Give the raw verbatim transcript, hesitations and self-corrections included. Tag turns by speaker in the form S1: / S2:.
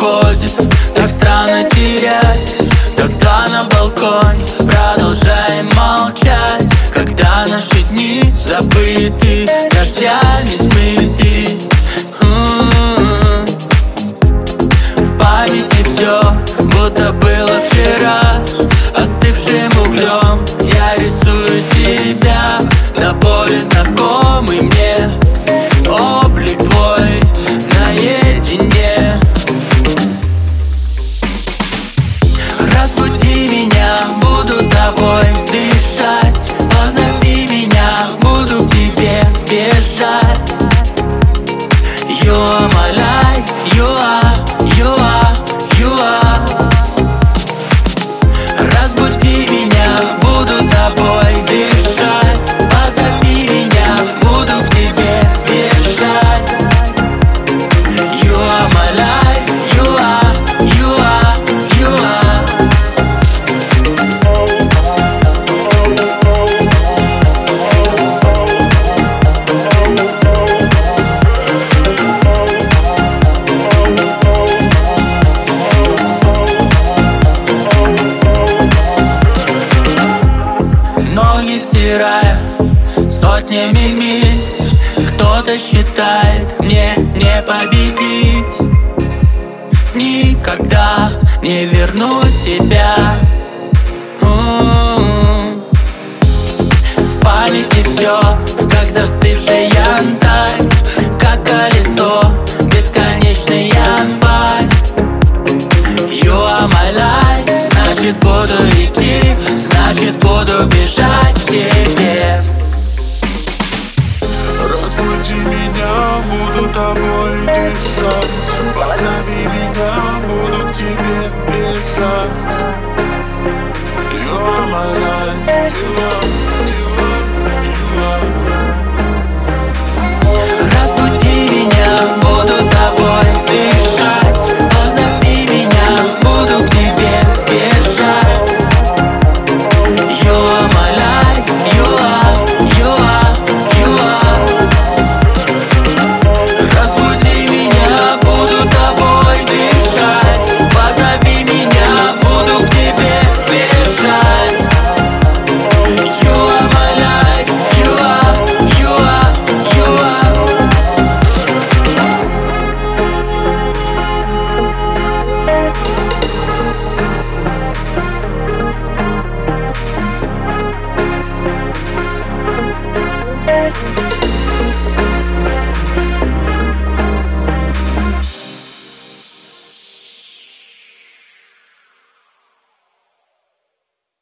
S1: уходит, так странно терять. Тогда на балконе продолжаем молчать, когда наши дни забыты, дождями смыты. М-м-м. В памяти все, будто было вчера. Остывшим углем я рисую тебя, до боли знакомый мне облик твой наедине. Разбуди меня, буду тобой дышать. Позови меня, буду к тебе бежать. You are my life, you are, you are, you are. Разбуди меня, буду тобой дышать. Позови меня, буду к тебе бежать. You are my life, you are, you are, you are. Ноги стирая сотнями миль, кто-то считает, мне не победить. Никогда не вернуть тебя. М-м-м. В памяти все, как застывший янтарь, как колесо, бесконечный январь. You are my life, значит буду идти, значит буду бежать к тебе.
S2: Разбуди меня, буду тобой дышать. Позови меня, буду к тебе бежать. You are my life, you are